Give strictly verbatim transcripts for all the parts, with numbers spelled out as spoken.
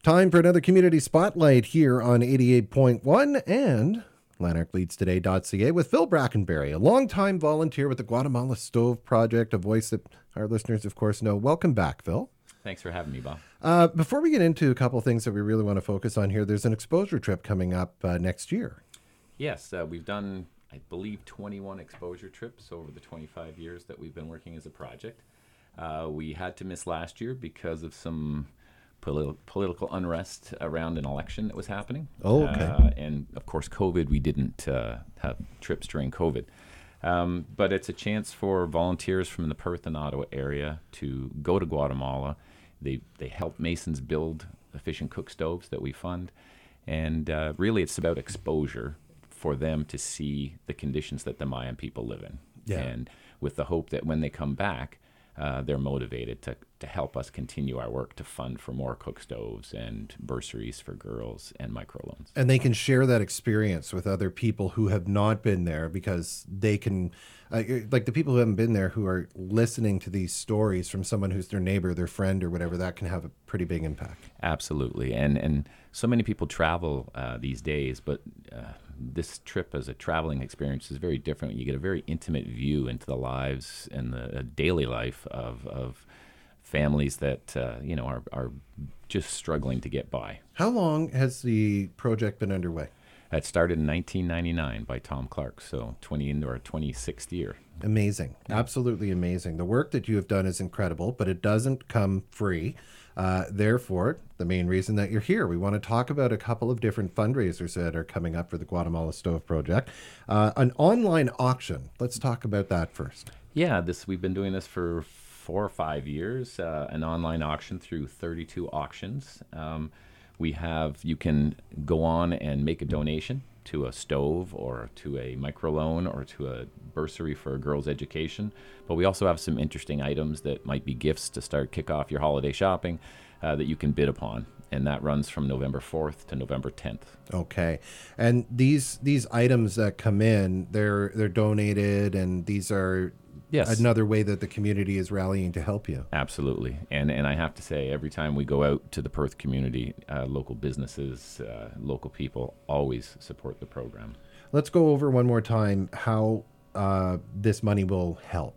Time for another community spotlight here on eighty-eight point one and lanark leads today dot c a with Phil Brackenberry, a longtime volunteer with the Guatemala Stove Project, a voice that our listeners, of course, know. Welcome back, Phil. Thanks for having me, Bob. Uh, before we get into a couple of things that we really want to focus on here, there's an exposure trip coming up uh, next year. Yes, uh, we've done, I believe, twenty-one exposure trips over the twenty-five years that we've been working as a project. Uh, we had to miss last year because of some Politi- political unrest around an election that was happening. Oh, okay. Uh, and of course, COVID, we didn't uh, have trips during COVID. Um, but it's a chance for volunteers from the Perth and Ottawa area to go to Guatemala. They they help Masons build efficient cook stoves that we fund. And uh, really, it's about exposure for them to see the conditions that the Mayan people live in. Yeah. And with the hope that when they come back, Uh, they're motivated to, to help us continue our work to fund for more cook stoves and bursaries for girls and microloans. And they can share that experience with other people who have not been there, because they can, uh, like the people who haven't been there who are listening to these stories from someone who's their neighbor, their friend or whatever, that can have a pretty big impact. Absolutely. And, and so many people travel uh, these days, but uh, this trip as a traveling experience is very different. You get a very intimate view into the lives and the uh, daily life of, of families that, uh, you know, are, are just struggling to get by. How long has the project been underway? It started in nineteen ninety-nine by Tom Clark, so twenty into our twenty-sixth year. Amazing. Absolutely amazing. The work that you have done is incredible, but it doesn't come free. Uh, therefore, the main reason that you're here, we want to talk about a couple of different fundraisers that are coming up for the Guatemala Stove Project. Uh, an online auction. Let's talk about that first. Yeah, this we've been doing this for four or five years, uh, an online auction through thirty-two auctions. Um, we have, you can go on and make a donation to a stove or to a microloan or to a bursary for a girl's education. But we also have some interesting items that might be gifts to start kick off your holiday shopping uh, that you can bid upon. And that runs from November fourth to November tenth. Okay. And these these items that come in, they're they're donated, and these are Yes. another way that the community is rallying to help you. Absolutely. And and I have to say, every time we go out to the Perth community, uh, local businesses, uh, local people always support the program. Let's go over one more time how uh, this money will help.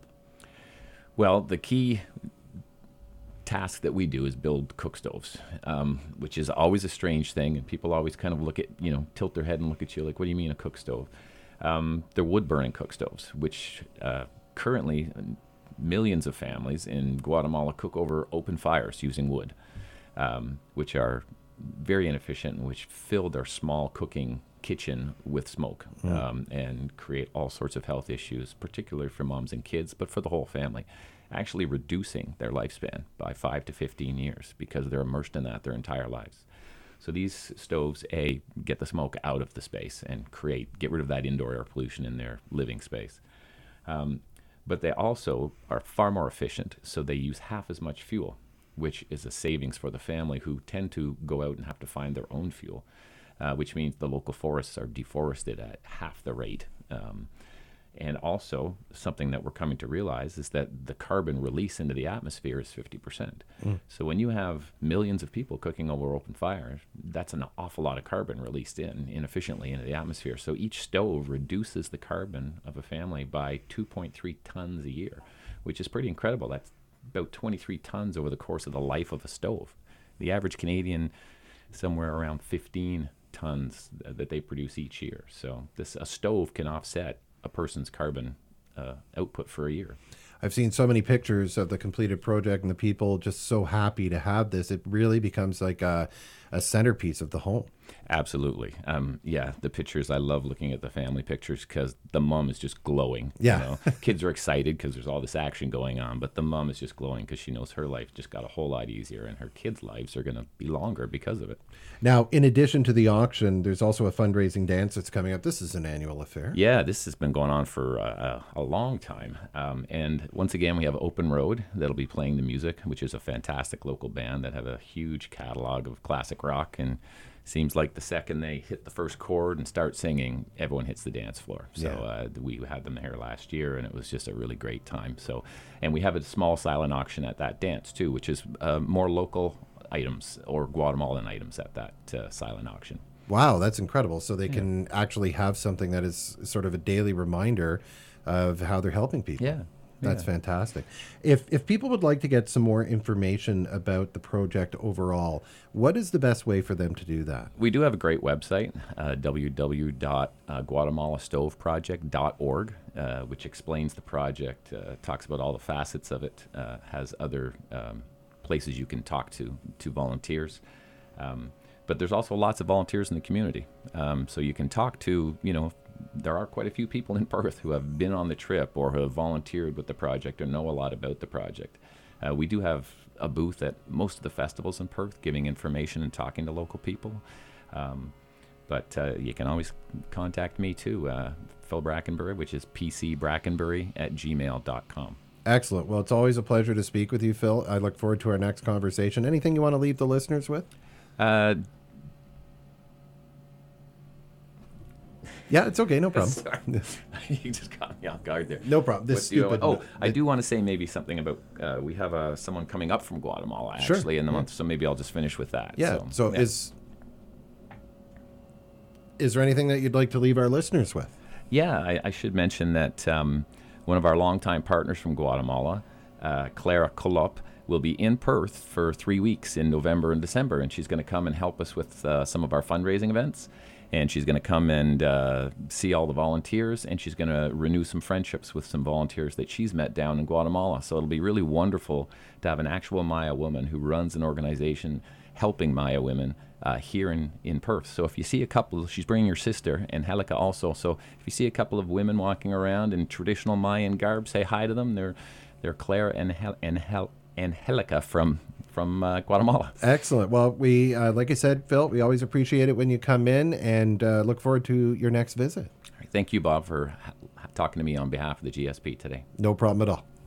Well, the key task that we do is build cook stoves, um, which is always a strange thing. And people always kind of look at, you know, tilt their head and look at you like, what do you mean a cook stove? Um, they're wood-burning cook stoves, which uh, currently millions of families in Guatemala cook over open fires using wood, um, which are very inefficient and which fill their small cooking kitchen with smoke mm. um, and create all sorts of health issues, particularly for moms and kids, but for the whole family, actually reducing their lifespan by five to fifteen years because they're immersed in that their entire lives. So these stoves, A, get the smoke out of the space and create, get rid of that indoor air pollution in their living space. Um, but they also are far more efficient, so they use half as much fuel, which is a savings for the family who tend to go out and have to find their own fuel, uh, which means the local forests are deforested at half the rate. Um, and also, something that we're coming to realize is that the carbon release into the atmosphere is fifty percent. Mm. So when you have millions of people cooking over open fires, that's an awful lot of carbon released in inefficiently into the atmosphere. So each stove reduces the carbon of a family by two point three tons a year, which is pretty incredible. That's about twenty-three tons over the course of the life of a stove. The average Canadian, somewhere around fifteen tons th- that they produce each year. So this a stove can offset a person's carbon uh, output for a year. I've seen so many pictures of the completed project and the people just so happy to have this. It really becomes like a, a centerpiece of the home. Absolutely. Um, yeah, the pictures, I love looking at the family pictures because the mom is just glowing. Yeah. You know? Kids are excited because there's all this action going on, but the mom is just glowing because she knows her life just got a whole lot easier and her kids' lives are going to be longer because of it. Now, in addition to the auction, there's also a fundraising dance that's coming up. This is an annual affair. Yeah, this has been going on for uh, a long time. Um, and once again, we have Open Road that'll be playing the music, which is a fantastic local band that have a huge catalog of classic rock. And seems like the second they hit the first chord and start singing, everyone hits the dance floor. So Yeah. uh, we had them here last year, and it was just a really great time. So, and we have a small silent auction at that dance too, which is uh, more local items or Guatemalan items at that uh, silent auction. Wow, that's incredible. So they can actually have something that is sort of a daily reminder of how they're helping people. Yeah. That's Yeah. fantastic. If if people would like to get some more information about the project overall, what is the best way for them to do that? We do have a great website, uh, w w w dot guatemala stove project dot org, uh, which explains the project, uh, talks about all the facets of it, uh, has other um, places you can talk to, to volunteers. Um, but there's also lots of volunteers in the community. Um, so you can talk to, you know, there are quite a few people in Perth who have been on the trip or who have volunteered with the project or know a lot about the project. Uh, we do have a booth at most of the festivals in Perth giving information and talking to local people. Um, but uh, you can always contact me too, uh, Phil Brackenbury, which is p c brackenbury at gmail dot com. Excellent. Well, it's always a pleasure to speak with you, Phil. I look forward to our next conversation. Anything you want to leave the listeners with? Uh, Yeah, it's okay. No problem. Sorry. You just caught me off guard there. No problem. This What do you- stupid. oh, I do want to say maybe something about, uh, we have uh, someone coming up from Guatemala Sure. actually in the month, so maybe I'll just finish with that. Yeah. So, So, yeah. is is there anything that you'd like to leave our listeners with? Yeah, I, I should mention that um, one of our longtime partners from Guatemala, uh, Clara Colop, will be in Perth for three weeks in November and December, and she's going to come and help us with uh, some of our fundraising events. And she's going to come and uh, see all the volunteers, and she's going to renew some friendships with some volunteers that she's met down in Guatemala. So it'll be really wonderful to have an actual Maya woman who runs an organization helping Maya women uh, here in, in Perth. So if you see a couple, she's bringing her sister, and Helica also. So if you see a couple of women walking around in traditional Mayan garb, say hi to them. They're they're Claire and Hel- and Hel- and Helica from from uh, Guatemala. Excellent. Well, we, uh, like I said, Phil, we always appreciate it when you come in, and uh, look forward to your next visit. Thank you, Bob, for ha- talking to me on behalf of the G S P today. No problem at all.